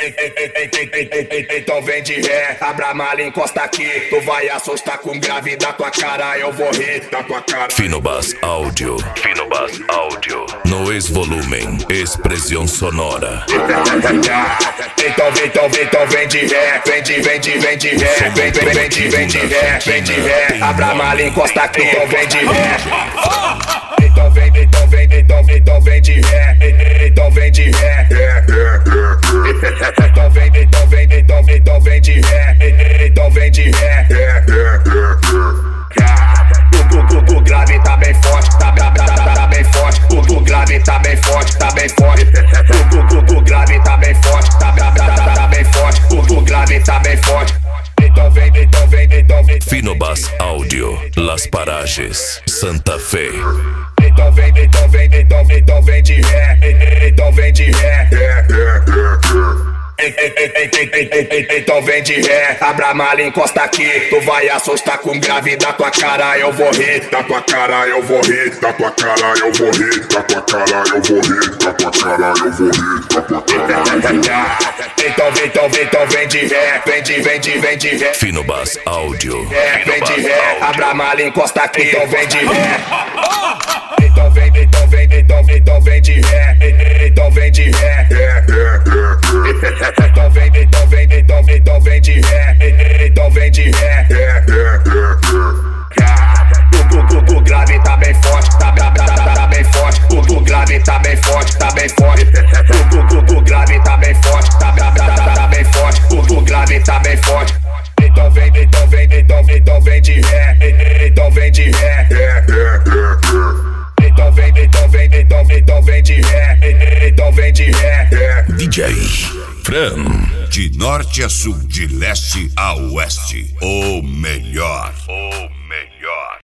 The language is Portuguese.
Então vem de ré, abra a mala, encosta aqui. Tu vai assustar com grave da tua cara, eu vou rir da tua cara. Finobas Áudio, Finobas Áudio. No ex-volumen, expressão sonora. Então vem de ré, vem de ré, vem de ré. Abra a mala, encosta aqui, então vem de ré. Então vem de ré, então vem de ré. Então vem de ré, então vem de ré. O grave tá bem forte, tá bem forte. O grave tá bem forte, tá bem forte. O grave tá bem forte, tá bem forte. O grave tá bem forte. Então vem. Finobas Áudio, Las Paragens, Santa Fe. Então vem de ré, então vem de ré. Então vem de ré, abra a mala, encosta aqui. Tu vai assustar com grave da tua cara, eu vou rir da tua cara, eu vou rir da tua cara, eu vou rir da tua cara, eu vou rir da tua cara, eu vou rir da tua cara. Então vem de ré, vem de ré. Finobas Áudio, Vem de ré, abra a mala, encosta aqui. Então vem de ré. Então vem de ré, então vem de ré. Então vem de ré, então vem de ré. O grave tá bem forte, tá bem forte. O grave tá bem forte, tá bem forte. O grave tá bem forte, tá bem forte. O grave tá bem forte. Então vem de ré, então vem de ré. Então vem de ré, então vem de ré. DJ Fran. De norte a sul, de leste a oeste, o melhor.